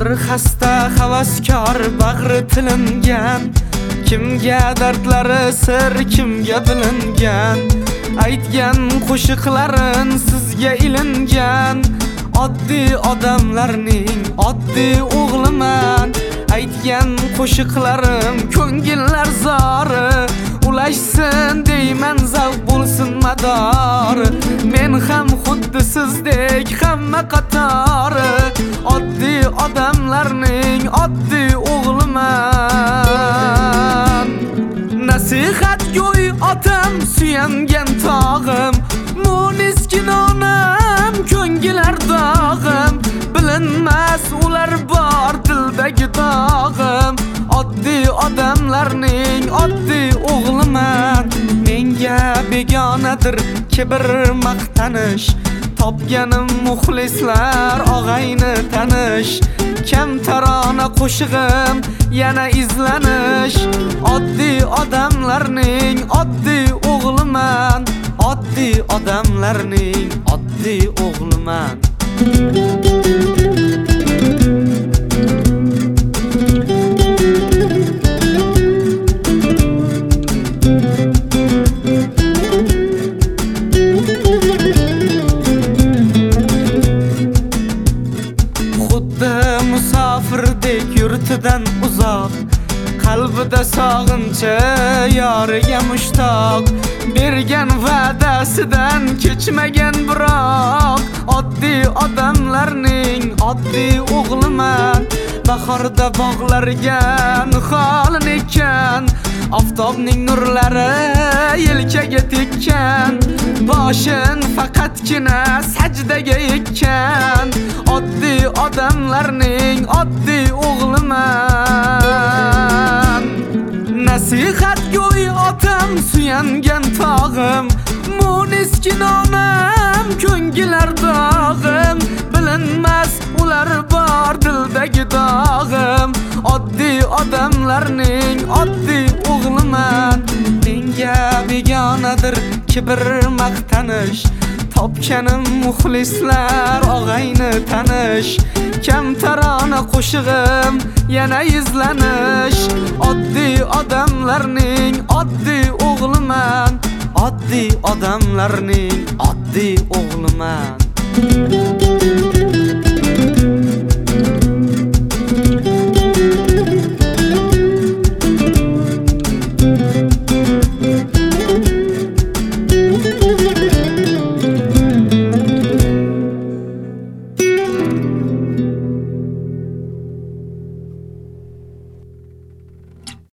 Bir xasta havaskor bag'ri tilingan, kimga dardlari sir kimga bilingan, aytgan qo'shiqlarin sizga ilingan. Oddiy odamlarning oddiy o'g'liman, aytgan qo'shiqlarim ko'ngillar zori, ulashsin deyman zavq bo'lsin madori. Men ham xuddi sizdek hamma qatori, oddiy odamlarning oddiy o'g'liman. Nasihat go'y otam suyangan tog'im, muniskin onam ko'ngilar dog'im, bilinmas ular bor dildagi dog'im. Oddiy odamlarning oddiy o'g'liman. Menga begonadir kibr maqtanish, topganim muxlislar og'ayni tanish. Kamtarona qo'shig'im yana izlanish, oddiy odamlarning oddiy o'g'liman. Oddiy odamlarning oddiy o'g'liman. Xuddi musofirdek yurtidan uzoq, qalbida sog'inchi yoriga mushtoq. Bergan va'dasidan kechmagan biroq, oddiy odamlarning oddiy o'g'liman. Bahorda bog'larga niholin ekkan, oftobning nurlari yelkaga tekkan, boshin faqatgina sajdaga ekkan. Oddiy odamlarning oddiy o'g'liman. Nasihat go'y otam suyangan tog'im, muniskin onam ko'ngilar dog'im, bilinmas ular bor dildagi dog'im. Oddiy odamlarning oddiy o'g'liman. Menga begonadir kibr maqtanish, topganim muxlislar og'ayni tanish. Kamtarona qo'shig'im yana izlanish, oddiy odamlarning oddiy o'g'liman. Oddiy odamlarning oddiy o'g'liman.